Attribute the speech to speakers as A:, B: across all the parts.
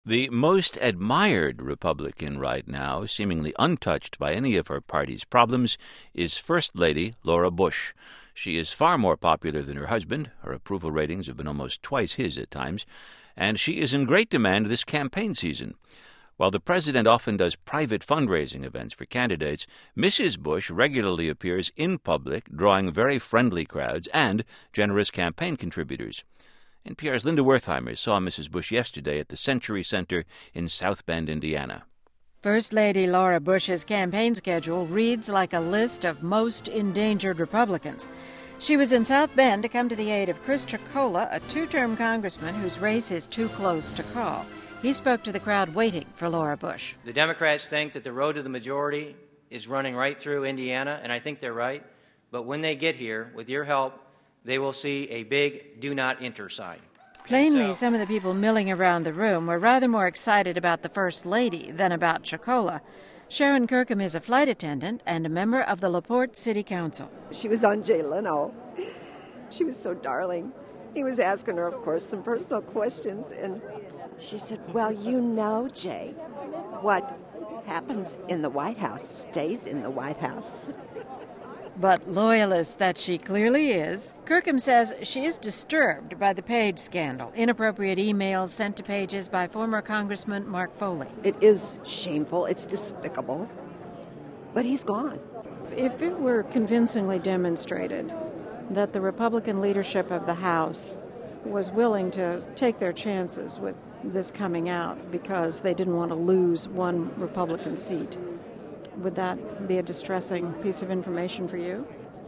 A: The most admired Republican right now, seemingly untouched by any of her party's problems, is First Lady Laura Bush. She is far more popular than her husband. Her approval ratings have been almost twice his at times, and she is in great demand this campaign season. While the president often does private fundraising events for candidates, Mrs. Bush regularly appears in public, drawing very friendly crowds and generous campaign contributors. NPR's Linda Wertheimer saw Mrs. Bush yesterday at the Century Center in South Bend, Indiana.
B: First Lady Laura Bush's campaign schedule reads like a list of most endangered Republicans. She was in South Bend to come to the aid of Chris Cioccola, a two-term congressman whose race is too close to call. He spoke to the crowd waiting for Laura Bush.
C: The Democrats think that the road to the majority is running right through Indiana, and I think they're right. But when they get here, with your help, they will see a big do not enter sign.
B: Plainly, some of the people milling around the room were rather more excited about the First Lady than about Cioccola. Sharon Kirkham is a flight attendant and a member of the LaPorte City Council.
D: She was on Jay Leno. She was so darling. He was asking her, of course, some personal questions, and she said, well, you know, Jay, what happens in the White House stays in the White House.
B: But loyalist that she clearly is, Kirkham says she is disturbed by the Page scandal, inappropriate emails sent to Pages by former Congressman Mark Foley.
D: It is shameful, it's despicable, but he's gone.
E: If it were convincingly demonstrated that the Republican leadership of the House was willing to take their chances with this coming out because they didn't want to lose one Republican seat, would that be a distressing piece of information for you?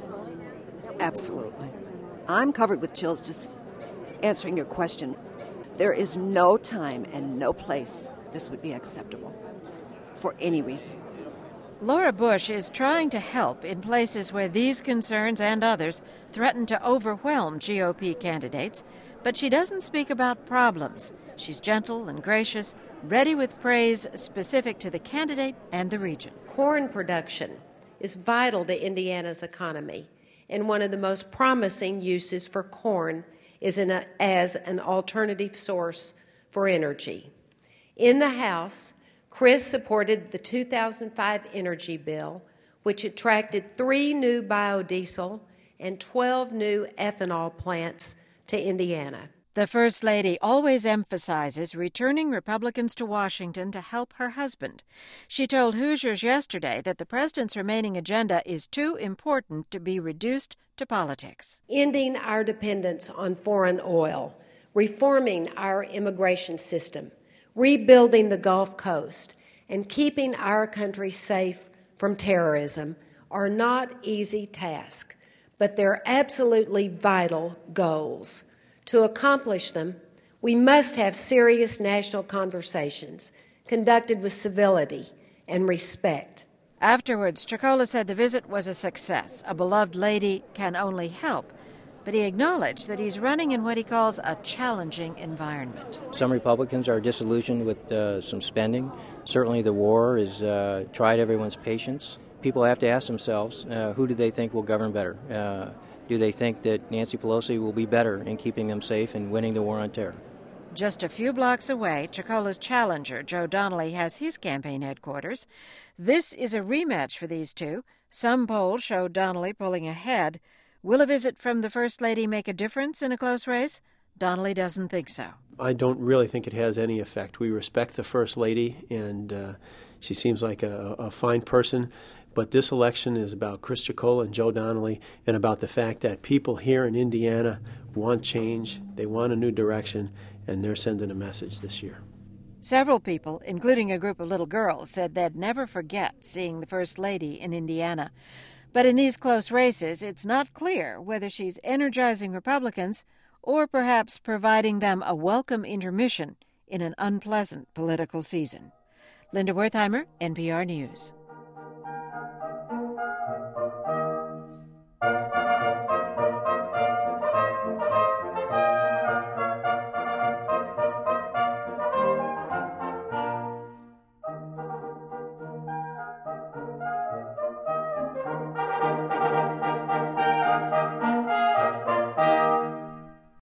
D: Absolutely. I'm covered with chills just answering your question. There is no time and no place this would be acceptable for any reason.
B: Laura Bush is trying to help in places where these concerns and others threaten to overwhelm GOP candidates, but she doesn't speak about problems. She's gentle and gracious, ready with praise specific to the candidate and the region.
F: Corn production is vital to Indiana's economy, and one of the most promising uses for corn is as an alternative source for energy. In the House, Chris supported the 2005 energy bill, which attracted 3 new biodiesel and 12 new ethanol plants to Indiana.
B: The First Lady always emphasizes returning Republicans to Washington to help her husband. She told Hoosiers yesterday that the president's remaining agenda is too important to be reduced to politics.
F: Ending our dependence on foreign oil, reforming our immigration system, rebuilding the Gulf Coast, and keeping our country safe from terrorism are not easy tasks, but they're absolutely vital goals. To accomplish them, we must have serious national conversations conducted with civility and respect.
B: Afterwards, Cioccola said the visit was a success. A beloved lady can only help. But he acknowledged that he's running in what he calls a challenging environment.
G: Some Republicans are disillusioned with some spending. Certainly the war has tried everyone's patience. People have to ask themselves, who do they think will govern better? Do they think that Nancy Pelosi will be better in keeping them safe and winning the war on terror?
B: Just a few blocks away, Cioccola challenger Joe Donnelly has his campaign headquarters. This is a rematch for these two. Some polls show Donnelly pulling ahead. Will a visit from the First Lady make a difference in a close race? Donnelly doesn't think so.
H: I don't really think it has any effect. We respect the First Lady, and she seems like a fine person. But this election is about Chris Cioccola and Joe Donnelly and about the fact that people here in Indiana want change, they want a new direction, and they're sending a message this year.
B: Several people, including a group of little girls, said they'd never forget seeing the First Lady in Indiana. But in these close races, it's not clear whether she's energizing Republicans or perhaps providing them a welcome intermission in an unpleasant political season. Linda Wertheimer, NPR News.